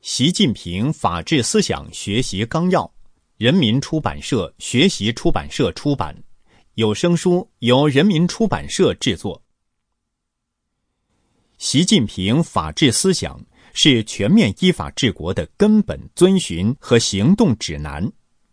习近平法治思想学习纲要，人民出版社学习出版社出版，有声书由人民出版社制作。习近平法治思想是全面依法治国的根本遵循和行动指南。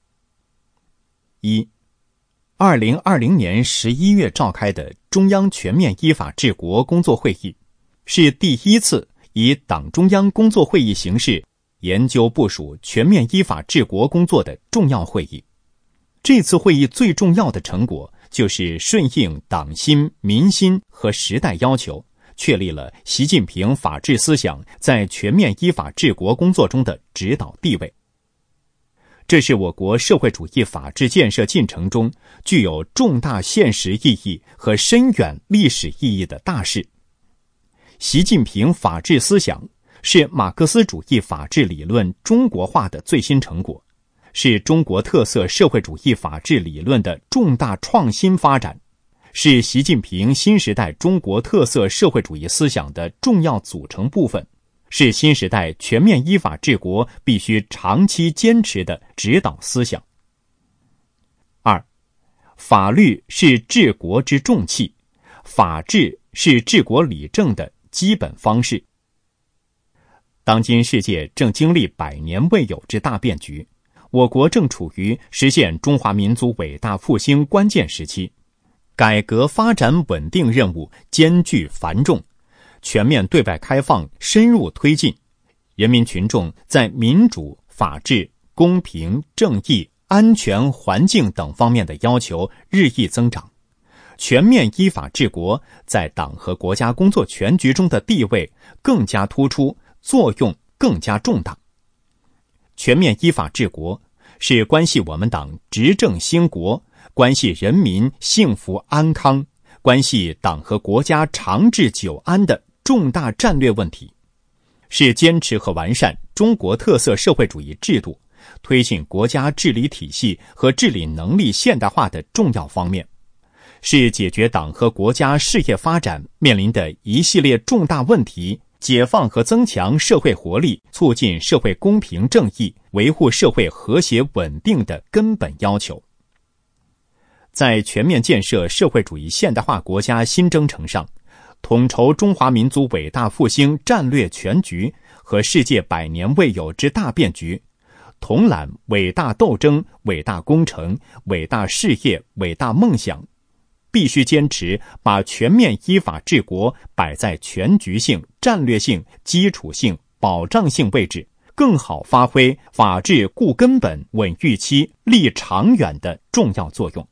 一、2020年11月召开的中央全面依法治国工作会议，是第一次以党中央工作会议形式研究部署全面依法治国工作的重要会议。这次会议最重要的成果就是顺应党心、民心和时代要求，确立了习近平法治思想在全面依法治国工作中的指导地位。这是我国社会主义法治建设进程中具有重大现实意义和深远历史意义的大事。习近平法治思想是马克思主义法治理论中国化的最新成果，是中国特色社会主义法治理论的重大创新发展，是习近平新时代中国特色社会主义思想的重要组成部分，是新时代全面依法治国必须长期坚持的指导思想。二、法律是治国之重器，法治是治国理政的基本方式。当今世界正经历100年未有之大变局，我国正处于实现中华民族伟大复兴关键时期，改革发展稳定任务艰巨繁重，全面对外开放深入推进，人民群众在民主、法治、公平、正义、安全、环境等方面的要求日益增长，全面依法治国在党和国家工作全局中的地位更加突出，作用更加重大。全面依法治国是关系我们党执政兴国，关系人民幸福安康，关系党和国家长治久安的重大战略问题，是坚持和完善中国特色社会主义制度，推进国家治理体系和治理能力现代化的重要方面，是解决党和国家事业发展面临的一系列重大问题，解放和增强社会活力，促进社会公平正义，维护社会和谐稳定的根本要求。在全面建设社会主义现代化国家新征程上，统筹中华民族伟大复兴战略全局和世界100年未有之大变局，统揽伟大斗争、伟大工程、伟大事业、伟大梦想，必须坚持把全面依法治国摆在全局性、战略性、基础性、保障性位置，更好发挥法治固根本、稳预期、立长远的重要作用。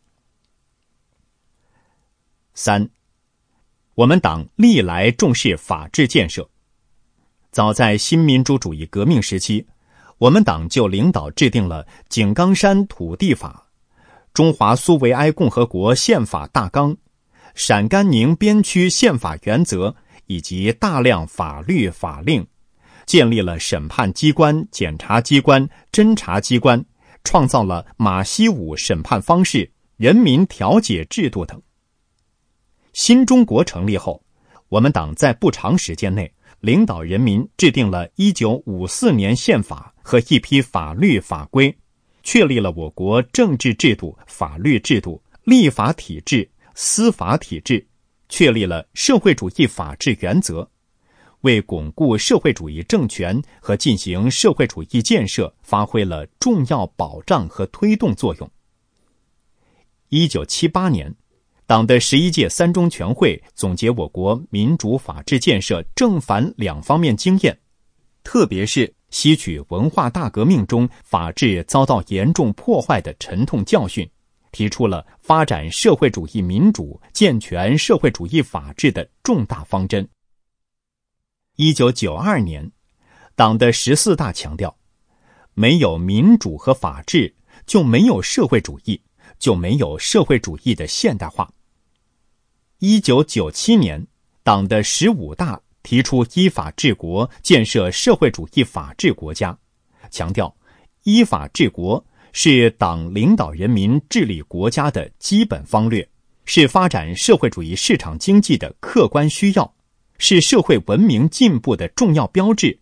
三、我们党历来重视法治建设。早在新民主主义革命时期，我们党就领导制定了井冈山土地法、中华苏维埃共和国宪法大纲、陕甘宁边区宪法原则以及大量法律法令，建立了审判机关、检察机关、侦查机关，创造了马习武审判方式、人民调解制度等。新中国成立后，我们党在不长时间内领导人民制定了1954年宪法和一批法律法规，确立了我国政治制度、法律制度、立法体制、司法体制，确立了社会主义法治原则，为巩固社会主义政权和进行社会主义建设发挥了重要保障和推动作用。1978年，党的11届3中全会总结我国民主法治建设正反两方面经验，特别是吸取文化大革命中法治遭到严重破坏的沉痛教训，提出了发展社会主义民主、健全社会主义法治的重大方针。1992年，党的14大强调，没有民主和法治，就没有社会主义，就没有社会主义的现代化。1997年，党的15大提出依法治国，建设社会主义法治国家，强调依法治国是党领导人民治理国家的基本方略，是发展社会主义市场经济的客观需要，是社会文明进步的重要标志，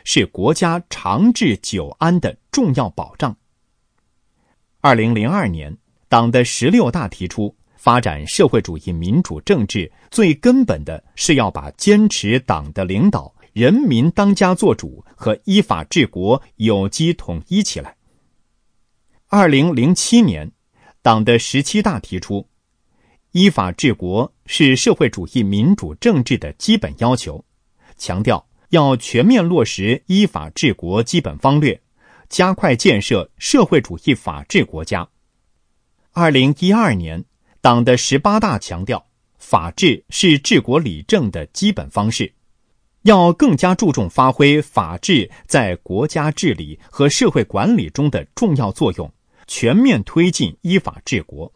是国家长治久安的重要保障。2002年，党的16大提出，发展社会主义民主政治最根本的是要把坚持党的领导、人民当家作主和依法治国有机统一起来。2007年，党的17大提出，依法治国是社会主义民主政治的基本要求，强调要全面落实依法治国基本方略，加快建设社会主义法治国家。2012年，党的18大强调，法治是治国理政的基本方式，要更加注重发挥法治在国家治理和社会管理中的重要作用，全面推进依法治国。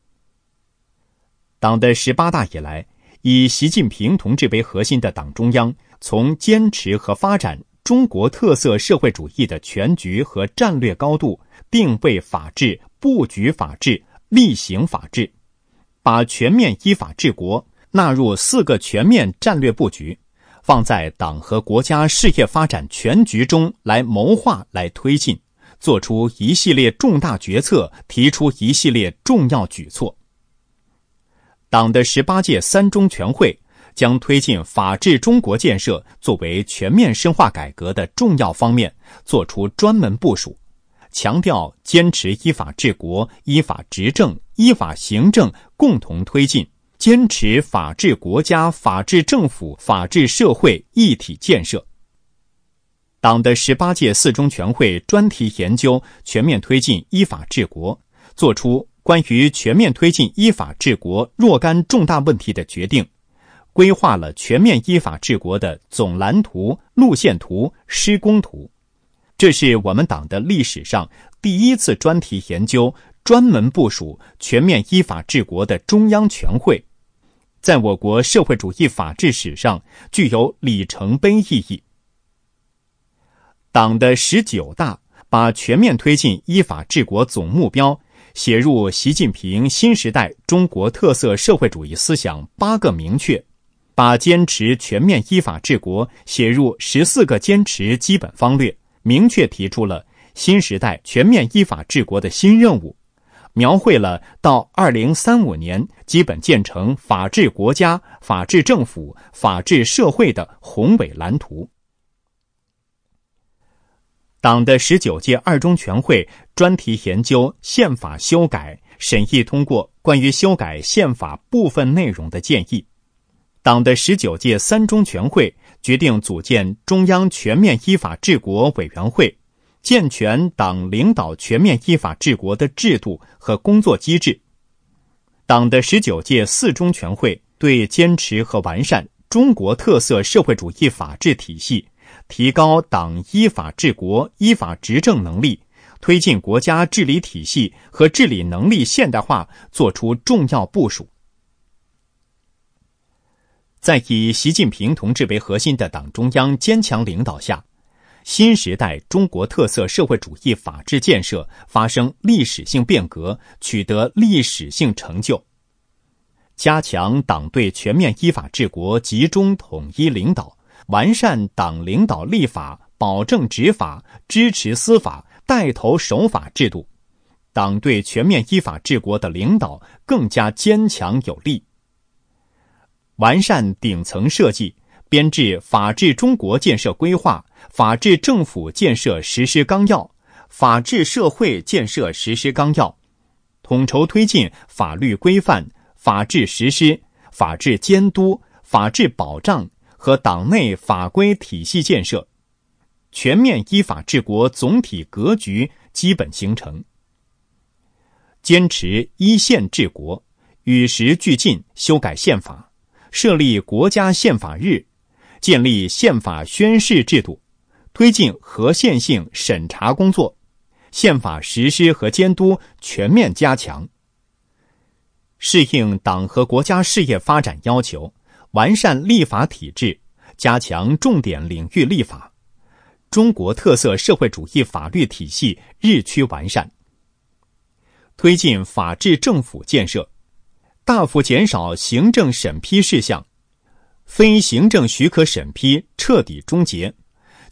党的18大以来，以习近平同志为核心的党中央，从坚持和发展中国特色社会主义的全局和战略高度，定位法治、布局法治、力行法治，把全面依法治国纳入4个全面战略布局，放在党和国家事业发展全局中来谋划、来推进，做出一系列重大决策，提出一系列重要举措。党的18届3中全会将推进法治中国建设作为全面深化改革的重要方面作出专门部署，强调坚持依法治国、依法执政、依法行政共同推进，坚持法治国家、法治政府、法治社会一体建设。党的18届4中全会专题研究全面推进依法治国，作出关于全面推进依法治国若干重大问题的决定，规划了全面依法治国的总蓝图、路线图、施工图。这是我们党的历史上第一次专题研究、专门部署全面依法治国的中央全会，在我国社会主义法治史上具有里程碑意义。党的19大把全面推进依法治国总目标写入习近平新时代中国特色社会主义思想8个明确，把坚持全面依法治国写入14个坚持基本方略，明确提出了新时代全面依法治国的新任务，描绘了到2035年基本建成法治国家、法治政府、法治社会的宏伟蓝图。党的19届2中全会专题研究宪法修改，审议通过关于修改宪法部分内容的建议。党的19届3中全会决定组建中央全面依法治国委员会，健全党领导全面依法治国的制度和工作机制。党的19届4中全会对坚持和完善中国特色社会主义法治体系，提高党依法治国、依法执政能力，推进国家治理体系和治理能力现代化作出重要部署。在以习近平同志为核心的党中央坚强领导下，新时代中国特色社会主义法治建设发生历史性变革，取得历史性成就。加强党对全面依法治国集中统一领导，完善党领导立法、保证执法、支持司法、带头守法制度，党对全面依法治国的领导更加坚强有力。完善顶层设计，编制法治中国建设规划、法治政府建设实施纲要、法治社会建设实施纲要，统筹推进法律规范、法治实施、法治监督、法治保障和党内法规体系建设，全面依法治国总体格局基本形成。坚持依宪治国，与时俱进修改宪法，设立国家宪法日，建立宪法宣誓制度，推进合宪性审查工作，宪法实施和监督全面加强。适应党和国家事业发展要求，完善立法体制，加强重点领域立法，中国特色社会主义法律体系日趋完善。推进法治政府建设，大幅减少行政审批事项，非行政许可审批彻底终结，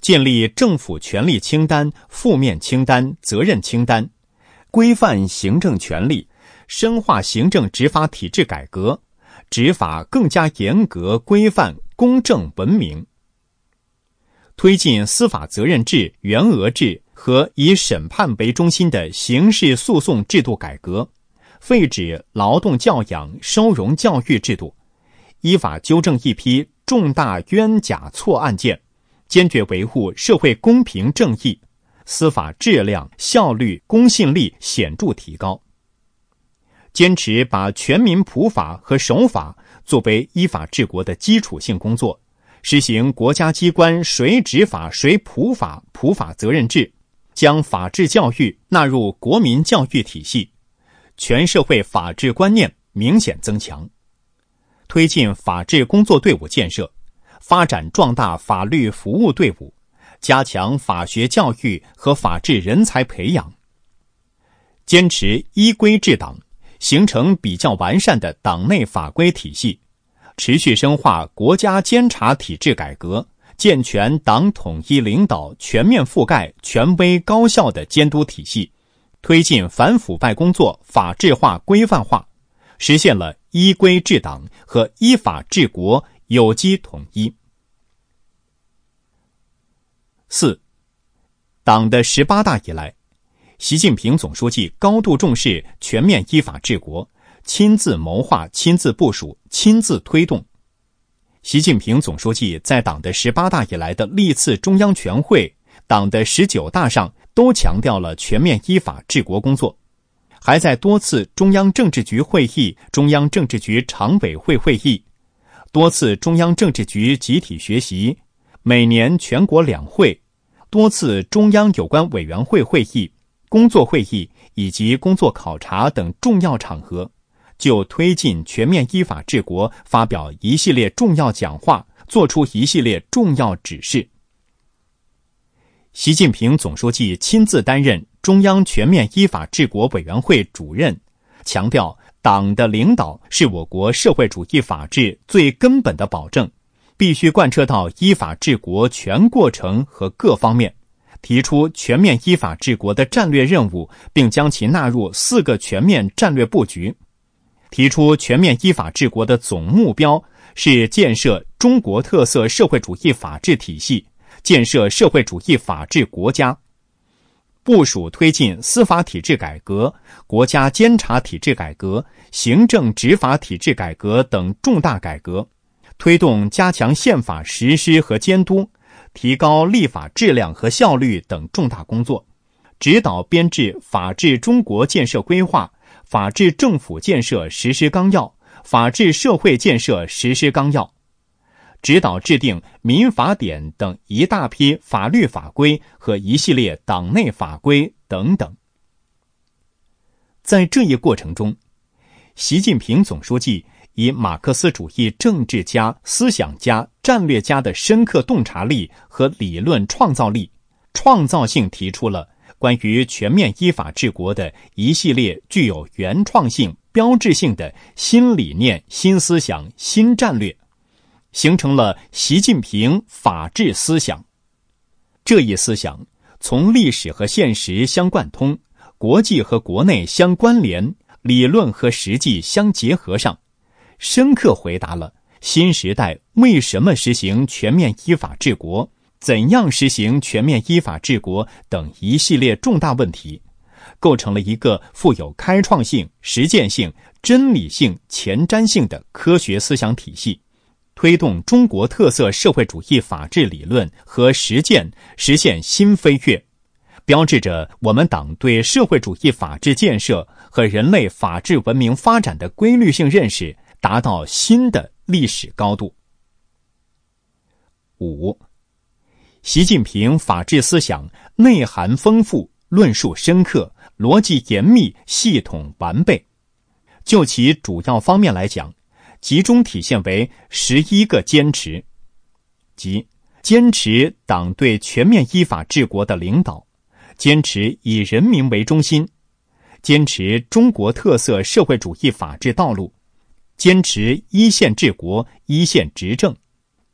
建立政府权力清单、负面清单、责任清单，规范行政权力，深化行政执法体制改革，执法更加严格、规范、公正、文明。推进司法责任制、员额制和以审判为中心的刑事诉讼制度改革，废止劳动教养、收容教育制度，依法纠正一批重大冤假错案件，坚决维护社会公平正义，司法质量、效率、公信力显著提高。坚持把全民普法和守法作为依法治国的基础性工作，实行国家机关谁执法谁普法、普法责任制，将法治教育纳入国民教育体系，全社会法治观念明显增强。推进法治工作队伍建设，发展壮大法律服务队伍，加强法学教育和法治人才培养。坚持依规治党，形成比较完善的党内法规体系，持续深化国家监察体制改革，健全党统一领导、全面覆盖、权威高效的监督体系，推进反腐败工作法治化、规范化，实现了依规治党和依法治国有机统一。4. 党的18大以来，习近平总书记高度重视全面依法治国，亲自谋划、亲自部署、亲自推动。习近平总书记在党的18大以来的历次中央全会、党的19大上都强调了全面依法治国工作，还在多次中央政治局会议、中央政治局常委会会议、多次中央政治局集体学习、每年全国两会、多次中央有关委员会会议、工作会议以及工作考察等重要场合，就推进全面依法治国发表一系列重要讲话，作出一系列重要指示。习近平总书记亲自担任中央全面依法治国委员会主任，强调党的领导是我国社会主义法治最根本的保证，必须贯彻到依法治国全过程和各方面，提出全面依法治国的战略任务，并将其纳入4个全面战略布局。提出全面依法治国的总目标是建设中国特色社会主义法治体系，建设社会主义法治国家。部署推进司法体制改革、国家监察体制改革、行政执法体制改革等重大改革，推动加强宪法实施和监督，提高立法质量和效率等重大工作，指导编制法治中国建设规划、法治政府建设实施纲要、法治社会建设实施纲要，指导制定民法典等一大批法律法规和一系列党内法规等等。在这一过程中，习近平总书记以马克思主义政治家、思想家、战略家的深刻洞察力和理论创造力，创造性提出了关于全面依法治国的一系列具有原创性、标志性的新理念、新思想、新战略，形成了习近平法治思想。这一思想从历史和现实相贯通，国际和国内相关联，理论和实际相结合上，深刻回答了新时代为什么实行全面依法治国、怎样实行全面依法治国等一系列重大问题，构成了一个富有开创性、实践性、真理性、前瞻性的科学思想体系，推动中国特色社会主义法治理论和实践实现新飞跃，标志着我们党对社会主义法治建设和人类法治文明发展的规律性认识达到新的历史高度。5. 习近平法治思想内涵丰富，论述深刻，逻辑严密，系统完备。就其主要方面来讲，集中体现为11个坚持，即坚持党对全面依法治国的领导，坚持以人民为中心，坚持中国特色社会主义法治道路，坚持一线治国、一线执政，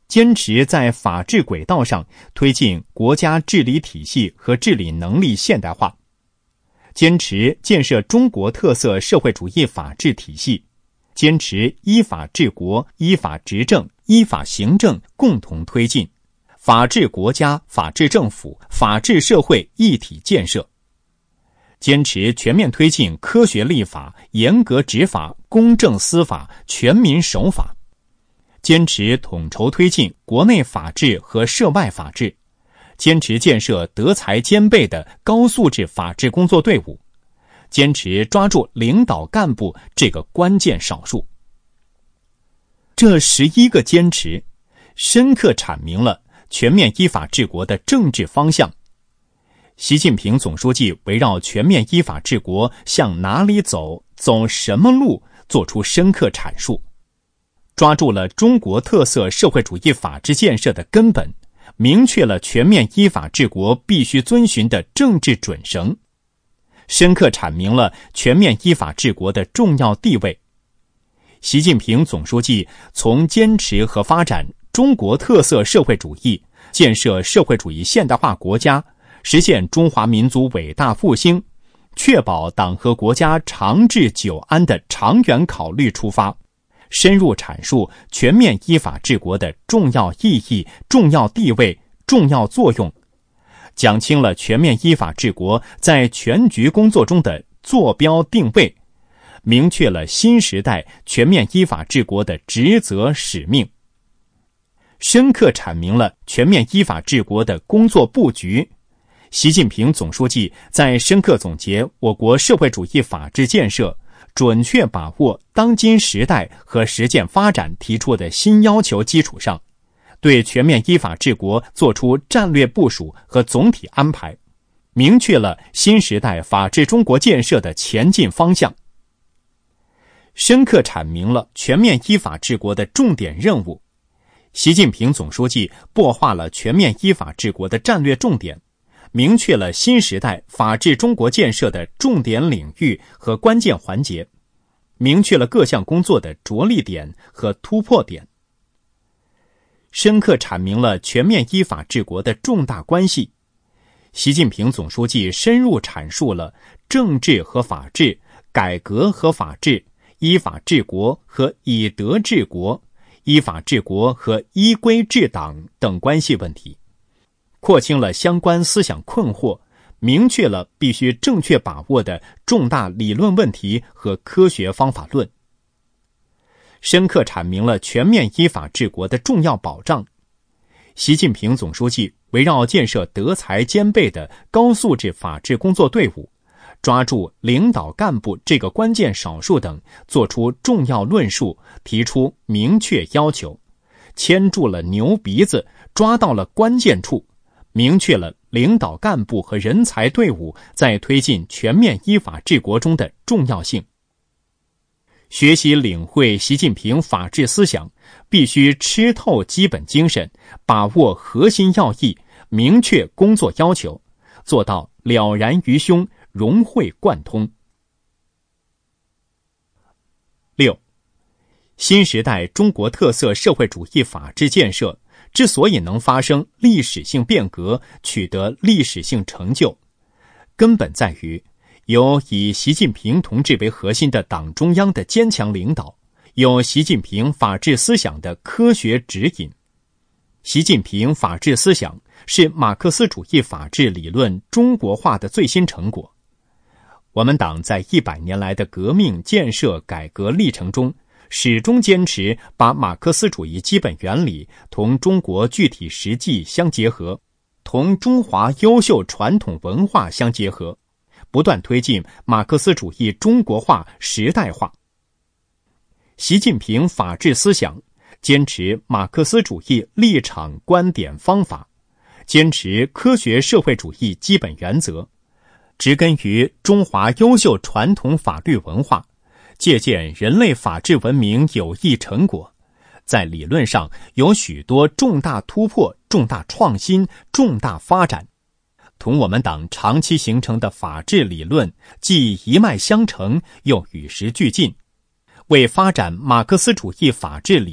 坚持在法治轨道上推进国家治理体系和治理能力现代化，坚持建设中国特色社会主义法治体系，坚持依法治国、依法执政、依法行政共同推进，法治国家、法治政府、法治社会一体建设，坚持全面推进科学立法、严格执法、公正司法、全民守法，坚持统筹推进国内法治和涉外法治，坚持建设德才兼备的高素质法治工作队伍，坚持抓住领导干部这个关键少数。这11个坚持，深刻阐明了全面依法治国的政治方向。习近平总书记围绕全面依法治国向哪里走，走什么路，做出深刻阐述，抓住了中国特色社会主义法治建设的根本，明确了全面依法治国必须遵循的政治准绳，深刻阐明了全面依法治国的重要地位。习近平总书记从坚持和发展中国特色社会主义，建设社会主义现代化国家，实现中华民族伟大复兴，确保党和国家长治久安的长远考虑出发，深入阐述全面依法治国的重要意义、重要地位、重要作用，讲清了全面依法治国在全局工作中的坐标定位，明确了新时代全面依法治国的职责使命，深刻阐明了全面依法治国的工作布局。习近平总书记在深刻总结我国社会主义法治建设，准确把握当今时代和实践发展提出的新要求基础上，对全面依法治国作出战略部署和总体安排，明确了新时代法治中国建设的前进方向，深刻阐明了全面依法治国的重点任务。习近平总书记擘画了全面依法治国的战略重点，明确了新时代法治中国建设的重点领域和关键环节，明确了各项工作的着力点和突破点，深刻阐明了全面依法治国的重大关系。习近平总书记深入阐述了政治和法治、改革和法治、依法治国和以德治国、依法治国和依规治党等关系问题，廓清了相关思想困惑，明确了必须正确把握的重大理论问题和科学方法论，深刻阐明了全面依法治国的重要保障。习近平总书记围绕建设德才兼备的高素质法治工作队伍，抓住领导干部这个关键少数等，做出重要论述，提出明确要求，牵住了牛鼻子，抓到了关键处，明确了领导干部和人才队伍在推进全面依法治国中的重要性。学习领会习近平法治思想，必须吃透基本精神，把握核心要义，明确工作要求，做到了然于胸，融会贯通。6. 新时代中国特色社会主义法治建设之所以能发生历史性变革，取得历史性成就，根本在于有以习近平同志为核心的党中央的坚强领导，有习近平法治思想的科学指引。习近平法治思想是马克思主义法治理论中国化的最新成果。我们党在100年来的革命建设改革历程中，始终坚持把马克思主义基本原理同中国具体实际相结合，同中华优秀传统文化相结合，不断推进马克思主义中国化时代化。习近平法治思想坚持马克思主义立场观点方法，坚持科学社会主义基本原则，植根于中华优秀传统法律文化，借鉴人类法治文明有益成果，在理论上有许多重大突破、重大创新、重大发展，同我们党长期形成的法治理论既一脉相承，又与时俱进，为发展马克思主义法治理论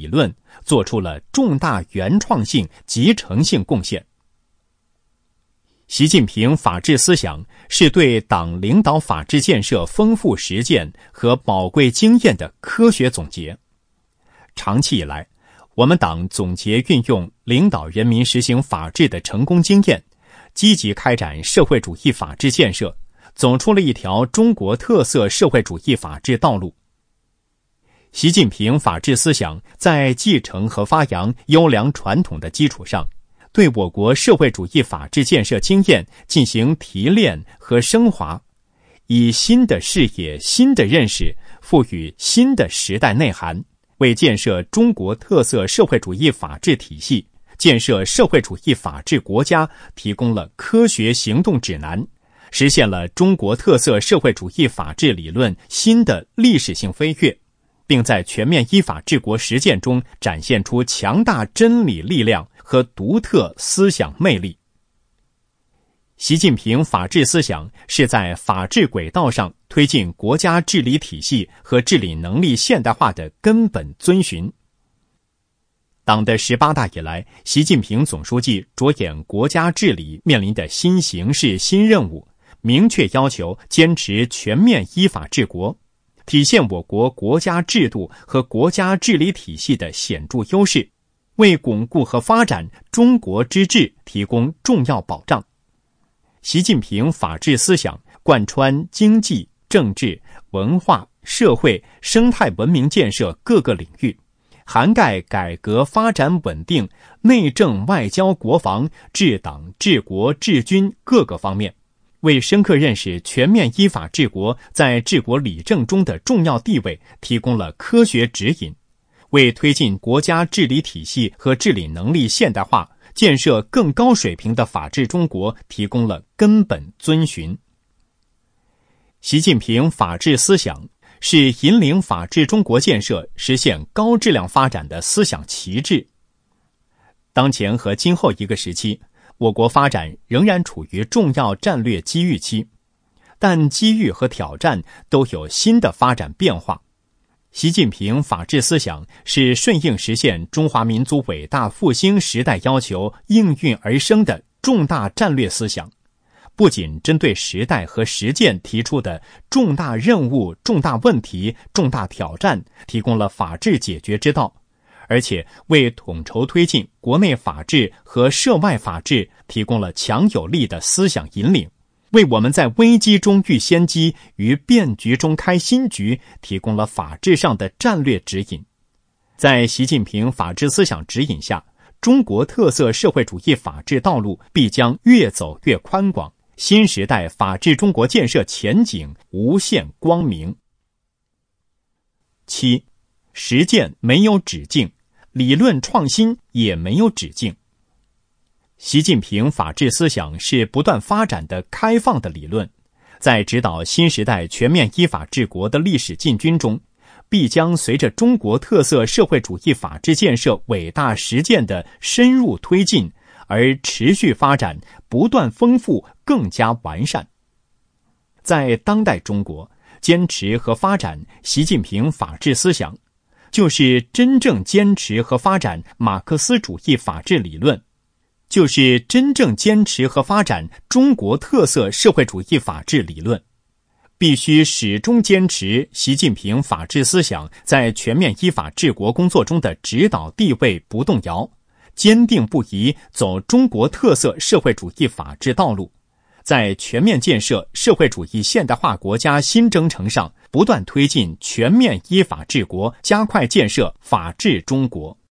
做出了重大原创性、集成性贡献。习近平法治思想是对党领导法治建设丰富实践和宝贵经验的科学总结。长期以来，我们党总结运用领导人民实行法治的成功经验，积极开展社会主义法治建设，走出了一条中国特色社会主义法治道路。习近平法治思想在继承和发扬优良传统的基础上，对我国社会主义法治建设经验进行提炼和升华，以新的视野、新的认识赋予新的时代内涵，为建设中国特色社会主义法治体系、建设社会主义法治国家提供了科学行动指南，实现了中国特色社会主义法治理论新的历史性飞跃，并在全面依法治国实践中展现出强大真理力量和独特思想魅力。习近平法治思想是在法治轨道上推进国家治理体系和治理能力现代化的根本遵循。党的18大以来，习近平总书记着眼国家治理面临的新形势、新任务，明确要求坚持全面依法治国，体现我国国家制度和国家治理体系的显著优势，为巩固和发展中国之治提供重要保障。习近平法治思想贯穿经济、政治、文化、社会、生态文明建设各个领域，涵盖改革发展稳定、内政外交国防、治党治国治军各个方面，为深刻认识全面依法治国在治国理政中的重要地位提供了科学指引，为推进国家治理体系和治理能力现代化，建设更高水平的法治中国提供了根本遵循。习近平法治思想是引领法治中国建设实现高质量发展的思想旗帜。当前和今后一个时期，我国发展仍然处于重要战略机遇期，但机遇和挑战都有新的发展变化。习近平法治思想是顺应实现中华民族伟大复兴时代要求应运而生的重大战略思想，不仅针对时代和实践提出的重大任务、重大问题、重大挑战提供了法治解决之道，而且为统筹推进国内法治和涉外法治提供了强有力的思想引领，为我们在危机中遇先机、于变局中开新局提供了法治上的战略指引。在习近平法治思想指引下，中国特色社会主义法治道路必将越走越宽广，新时代法治中国建设前景无限光明。7. 实践没有止境，理论创新也没有止境。习近平法治思想是不断发展的开放的理论，在指导新时代全面依法治国的历史进军中，必将随着中国特色社会主义法治建设伟大实践的深入推进而持续发展，不断丰富，更加完善。在当代中国，坚持和发展习近平法治思想，就是真正坚持和发展马克思主义法治理论，就是真正坚持和发展中国特色社会主义法治理论。必须始终坚持习近平法治思想在全面依法治国工作中的指导地位不动摇，坚定不移走中国特色社会主义法治道路，在全面建设社会主义现代化国家新征程上不断推进全面依法治国，加快建设法治中国。